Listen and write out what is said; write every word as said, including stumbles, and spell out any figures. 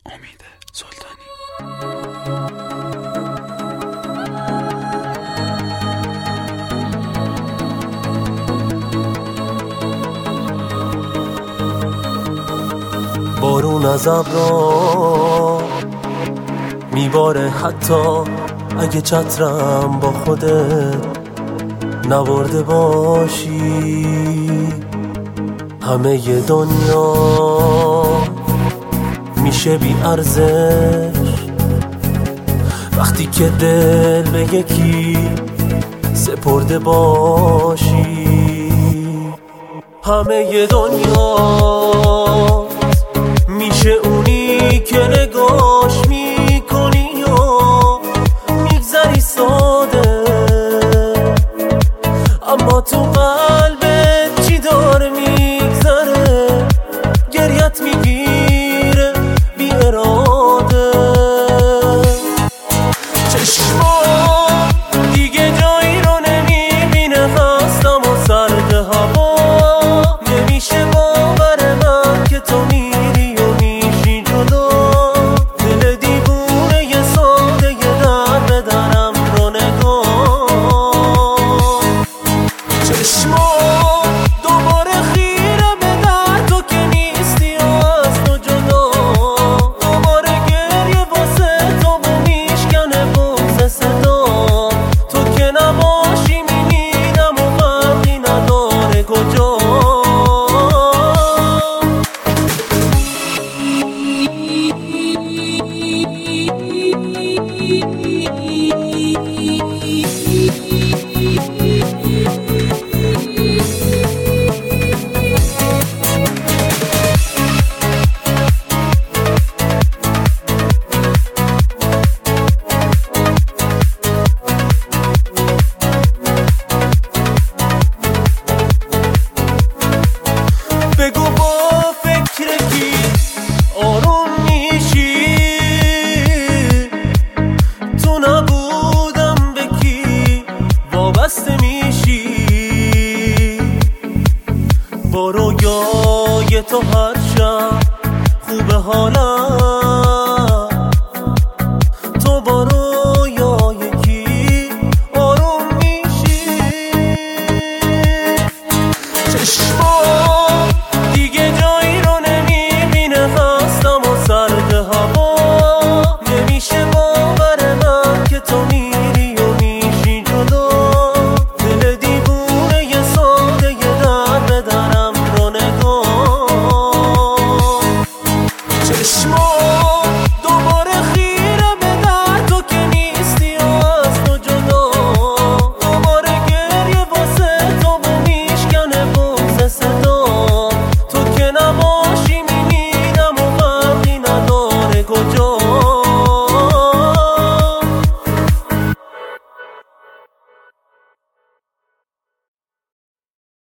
امید سلطانی. بارون از ابرا میباره حتی اگه چترم با خودت نبرده باشی. همه ی دنیا میشه بی ارزش وقتی که دل به یکی سپرده باشی. همه ی دنیا میشه اونی که نگاش میکنی و میگذری ساده، اما تو قلبت چی داره میگذره، گریت میگیره بی اراده. چشمام دیگه جایی رو نمیبینه، هستم و سرد هوا، نمیشه باور من که تو میری و میشی جدا. دل دیوونه یه ساده یه در بدرم رو نگاه. چشمام دوباره خیره به در تو که نیستی و از تو جدا. دوباره گریه واسه تو و میشکنه بغض صدا. تو که نباشی میمیرم و فرقی نداره کجا. بگو با فکر کی آروم میشی، تو نبودم به کی وابسته میشی. با رویای تو هر شب خوبه حالم، تو با رویای کی آروم میشی. چشمام دیگه جایی رو نمیبینه، هستم و سرد هوا، نمیشه باور من که تو میری و میشی جدا. دل دیوونه یه ساده یه در بدرم رو نگاه. چشمام